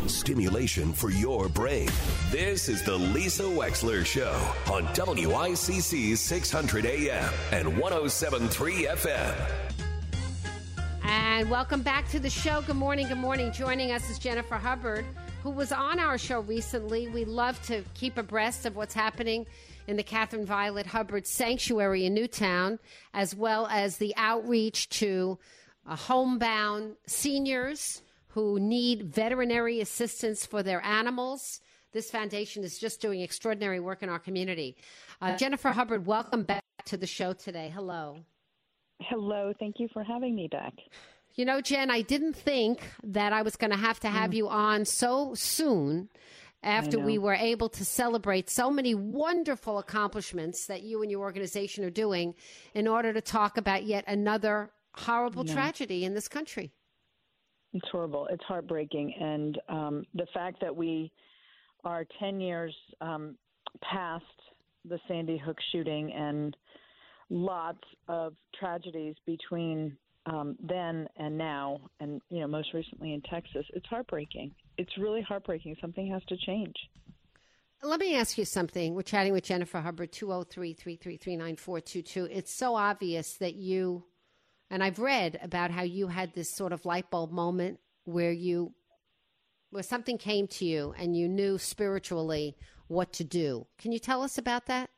Stimulation for your brain. This is the Lisa Wexler Show on WICC 600 AM and 107.3 FM. And welcome back to the show. Good morning. Good morning. Joining us is Jennifer Hubbard, who was on our show recently. We love to keep abreast of what's happening in the Catherine Violet Hubbard Sanctuary in Newtown, as well as the outreach to homebound seniors who need veterinary assistance for their animals. This foundation is just doing extraordinary work in our community. Jennifer Hubbard, welcome back to the show today. Hello. Hello. Thank you for having me back. You know, Jen, I didn't think that I was going to have you on so soon after we were able to celebrate so many wonderful accomplishments that you and your organization are doing in order to talk about yet another horrible tragedy in this country. It's horrible. It's heartbreaking. And the fact that we are 10 years past the Sandy Hook shooting and lots of tragedies between then and now, and most recently in Texas, it's heartbreaking. It's really heartbreaking. Something has to change. Let me ask you something. We're chatting with Jennifer Hubbard, 203-333-9422. It's so obvious that you, and I've read about how you had this sort of light bulb moment where something came to you and you knew spiritually what to do. Can you tell us about that?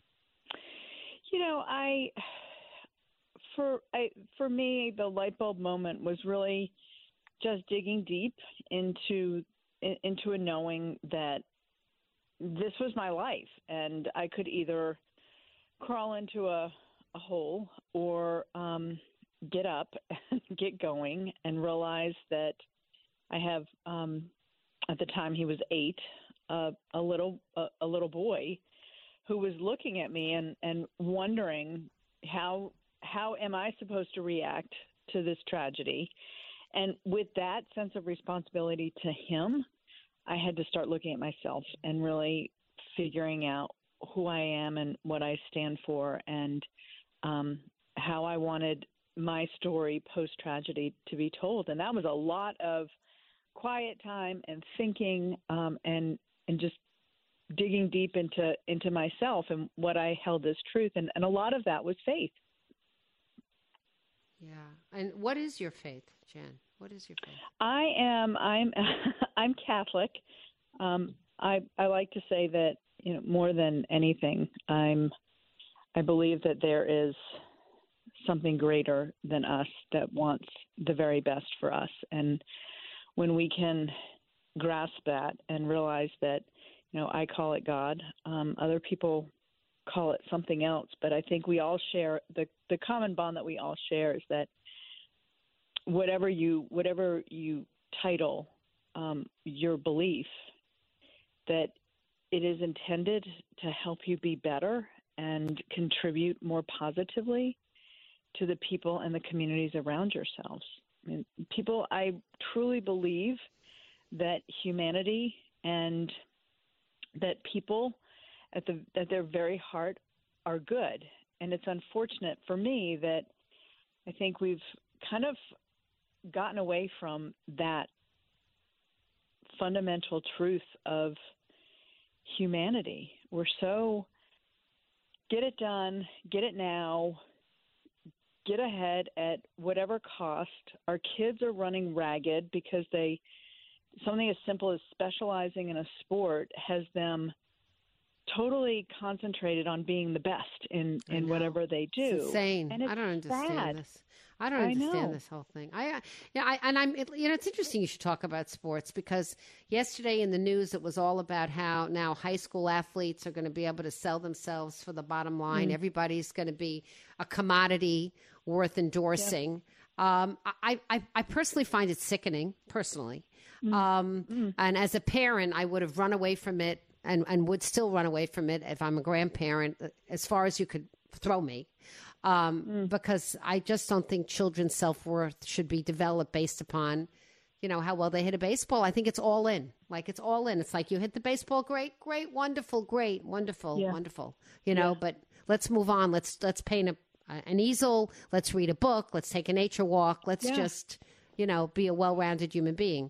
For me, the light bulb moment was really just digging deep into a knowing that this was my life, and I could either crawl into a hole or get up and get going, and realize that I have at the time he was 8, a little boy who was looking at me and wondering how am I supposed to react to this tragedy. And with that sense of responsibility to him, I had to start looking at myself and really figuring out who I am and what I stand for, and how I wanted my story post-tragedy to be told. And that was a lot of quiet time and thinking and just digging deep into myself and what I held as truth. And a lot of that was faith. Yeah. And what is your faith, Jen? What is your faith? I'm Catholic. I like to say that, more than anything, I believe that there is something greater than us that wants the very best for us. And when we can grasp that and realize that, I call it God, other people call it something else, but I think we all share the common bond that we all share is that whatever you title your belief, that it is intended to help you be better and contribute more positively to the people and the communities around yourselves. I truly believe that humanity and that people at their very heart are good. And it's unfortunate for me that I think we've kind of gotten away from that fundamental truth of humanity. We're so get it done, get it now, get ahead at whatever cost. Our kids are running ragged because something as simple as specializing in a sport has them totally concentrated on being the best in whatever they do. It's insane. And I don't understand this. I don't understand this whole thing. It's interesting you should talk about sports, because yesterday in the news it was all about how now high school athletes are going to be able to sell themselves for the bottom line. Everybody's going to be a commodity worth endorsing. Yeah. I personally find it sickening, personally. And as a parent, I would have run away from it and would still run away from it if I'm a grandparent, as far as you could throw me. Because I just don't think children's self-worth should be developed based upon, how well they hit a baseball. I think it's all in. It's all in. It's like you hit the baseball, great, wonderful, wonderful. But let's move on. Let's paint an easel. Let's read a book. Let's take a nature walk. Let's just, be a well-rounded human being.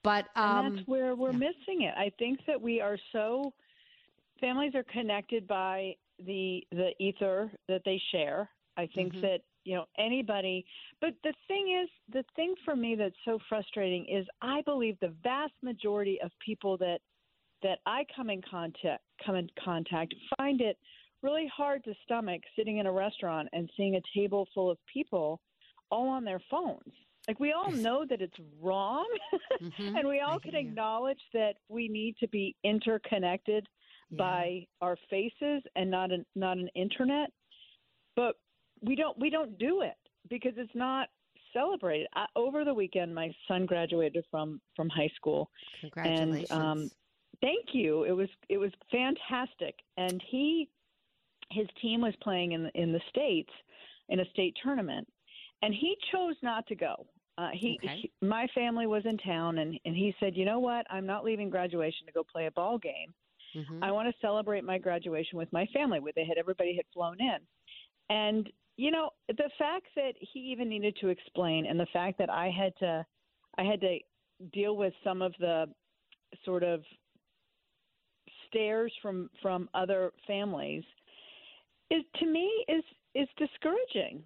But and that's where we're missing it. I think that families are connected by the ether that they share. I think that, anybody, but the thing for me that's so frustrating is I believe the vast majority of people that I come in contact find it really hard to stomach sitting in a restaurant and seeing a table full of people all on their phones. Like, we all know that it's wrong, and we all can acknowledge that we need to be interconnected by our faces and not an internet. But we don't do it because it's not celebrated. Over the weekend, my son graduated from high school. Congratulations! And, thank you. It was fantastic, and his team was playing in the States in a state tournament, and he chose not to go. My family was in town, and he said, "You know what? I'm not leaving graduation to go play a ball game. I want to celebrate my graduation with my family." Everybody had flown in, and the fact that he even needed to explain, and the fact that I had to deal with some of the sort of stares from other families is, to me, is discouraging.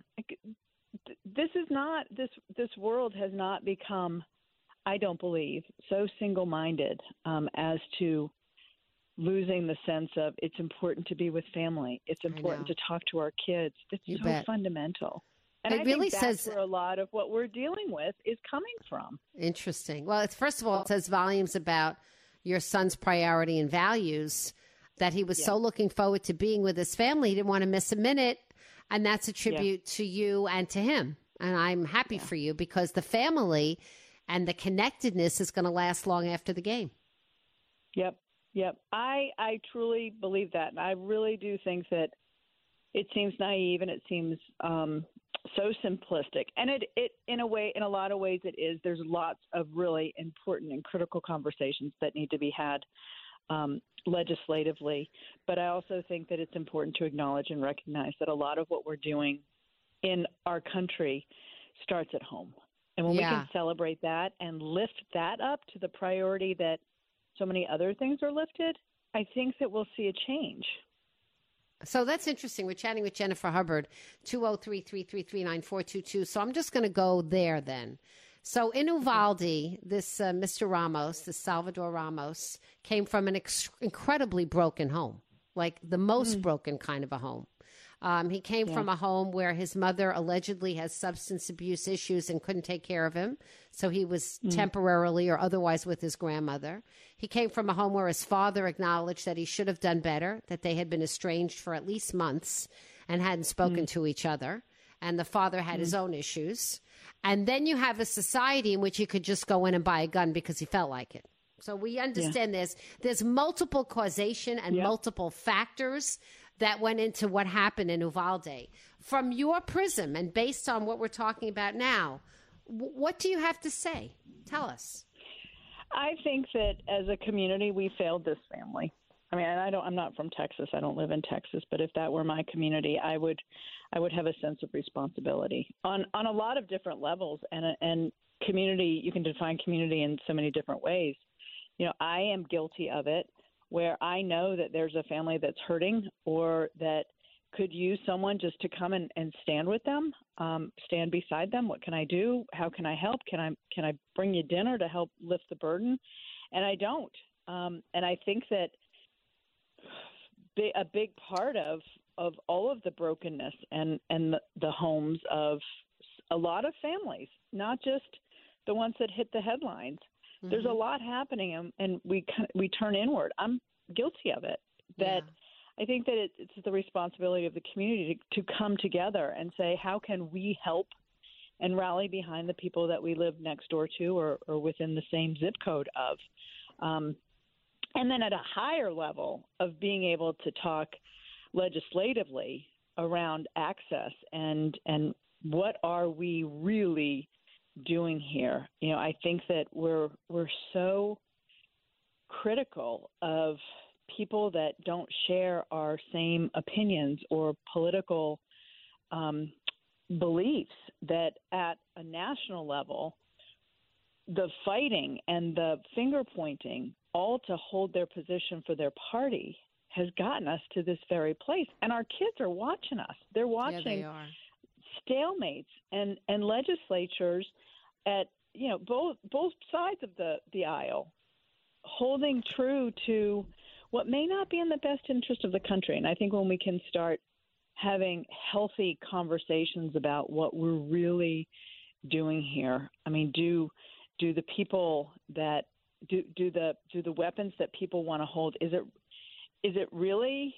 This world has not become, I don't believe, so single-minded as to losing the sense of it's important to be with family. It's important to talk to our kids. It's fundamental. And I think that's where a lot of what we're dealing with is coming from. Interesting. Well, first of all, it says volumes about your son's priority and values, that he was so looking forward to being with his family. He didn't want to miss a minute. And that's a tribute to you and to him. And I'm happy for you, because the family and the connectedness is going to last long after the game. Yep. I truly believe that. And I really do think that it seems naive and it seems so simplistic. And it in a lot of ways it is. There's lots of really important and critical conversations that need to be had legislatively. But I also think that it's important to acknowledge and recognize that a lot of what we're doing in our country starts at home. And when we can celebrate that and lift that up to the priority that so many other things are lifted, I think that we'll see a change. So that's interesting. We're chatting with Jennifer Hubbard, 203-333-9422. So I'm just going to go there then. So in Uvalde, this Mr. Ramos, this Salvador Ramos, came from an incredibly broken home, like the most broken kind of a home. He came from a home where his mother allegedly has substance abuse issues and couldn't take care of him. So he was temporarily or otherwise with his grandmother. He came from a home where his father acknowledged that he should have done better, that they had been estranged for at least months and hadn't spoken to each other. And the father had his own issues. And then you have a society in which he could just go in and buy a gun because he felt like it. So we understand there's multiple causation and multiple factors that went into what happened in Uvalde. From your prism and based on what we're talking about now, what do you have to say? Tell us. I think that as a community, we failed this family. I mean, I'm not from Texas. I don't live in Texas. But if that were my community, I would have a sense of responsibility on a lot of different levels. And community, you can define community in so many different ways. I am guilty of it, where I know that there's a family that's hurting or that could use someone just to come and stand with them, stand beside them. What can I do? How can I help? Can I bring you dinner to help lift the burden? And I don't. And I think that a big part of all of the brokenness and the homes of a lot of families, not just the ones that hit the headlines. There's a lot happening, and we turn inward. I'm guilty of it. I think that it's the responsibility of the community to come together and say, how can we help and rally behind the people that we live next door to or within the same zip code of. And then at a higher level of being able to talk legislatively around access and what are we really doing here. I think that we're so critical of people that don't share our same opinions or political beliefs, that at a national level the fighting and the finger pointing, all to hold their position for their party, has gotten us to this very place. And our kids are watching us. They're watching they are. Stalemates and legislatures at both sides of the aisle, holding true to what may not be in the best interest of the country. And I think when we can start having healthy conversations about what we're really doing here, I mean, do the people that do the weapons that people want to hold, is it really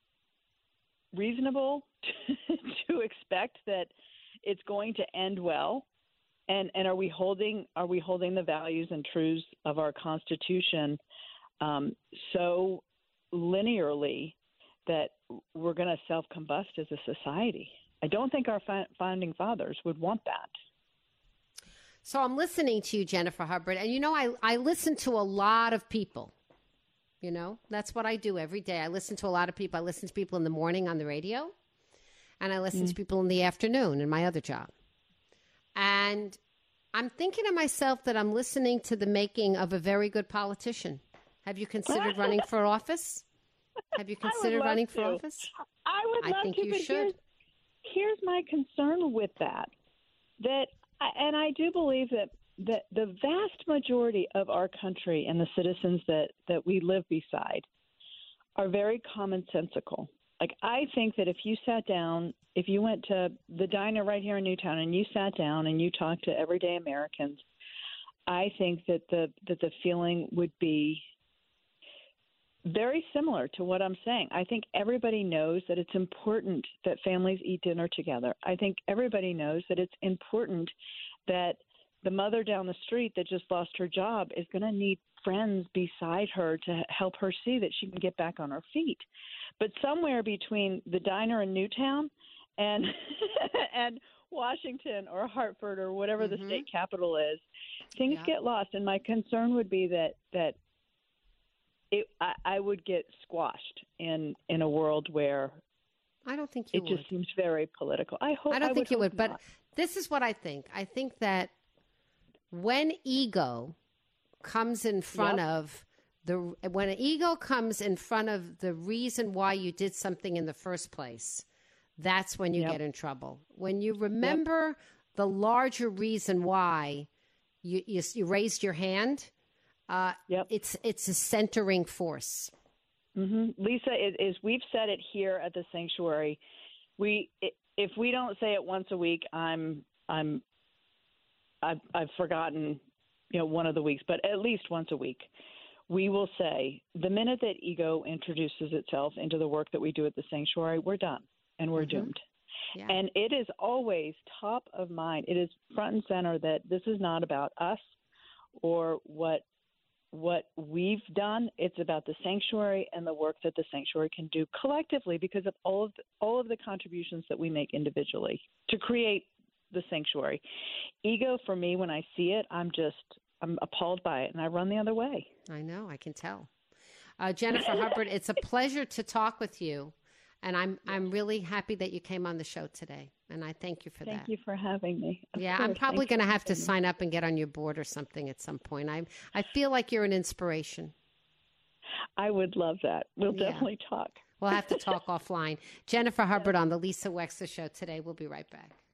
reasonable to expect that it's going to end well? And are we holding the values and truths of our Constitution so linearly that we're going to self-combust as a society? I don't think our founding fathers would want that. So I'm listening to you, Jennifer Hubbard, and I listen to a lot of people. That's what I do every day. I listen to a lot of people. I listen to people in the morning on the radio, and I listen to people in the afternoon in my other job. And I'm thinking to myself that I'm listening to the making of a very good politician. Have you considered running for office? Have you considered running for office? I would love I think to, you but should. Here's my concern with that. And I do believe that the vast majority of our country and the citizens that we live beside are very commonsensical. Like, I think that if you went to the diner right here in Newtown and you sat down and you talked to everyday Americans, I think that the feeling would be very similar to what I'm saying. I think everybody knows that it's important that families eat dinner together. I think everybody knows that it's important that the mother down the street that just lost her job is going to need friends beside her to help her see that she can get back on her feet. But somewhere between the diner in Newtown and and Washington or Hartford or whatever the state capital is, things get lost. And my concern would be that I would get squashed in a world where I don't think you would. It just seems very political. I don't think you would, not. but this is what I think. I think that when ego comes in front of the reason why you did something in the first place, that's when you get in trouble. When you remember the larger reason why you raised your hand, it's a centering force. Mm-hmm. Lisa, is we've said it here at the sanctuary. If we don't say it once a week, I've forgotten, one of the weeks, but at least once a week, we will say the minute that ego introduces itself into the work that we do at the sanctuary, we're done and we're doomed. Yeah. And it is always top of mind. It is front and center that this is not about us or what we've done. It's about the sanctuary and the work that the sanctuary can do collectively because of all of the contributions that we make individually to create the sanctuary. Ego, for me, when I see it, I'm appalled by it, and I run the other way. I know, I can tell. Jennifer Hubbard, it's a pleasure to talk with you, and I'm really happy that you came on the show today, and I thank you for that. Thank you for having me. Of course. I'm probably going to have to sign up and get on your board or something at some point. I feel like you're an inspiration. I would love that. We'll definitely talk. We'll have to talk offline. Jennifer Hubbard on the Lisa Wexler Show today. We'll be right back.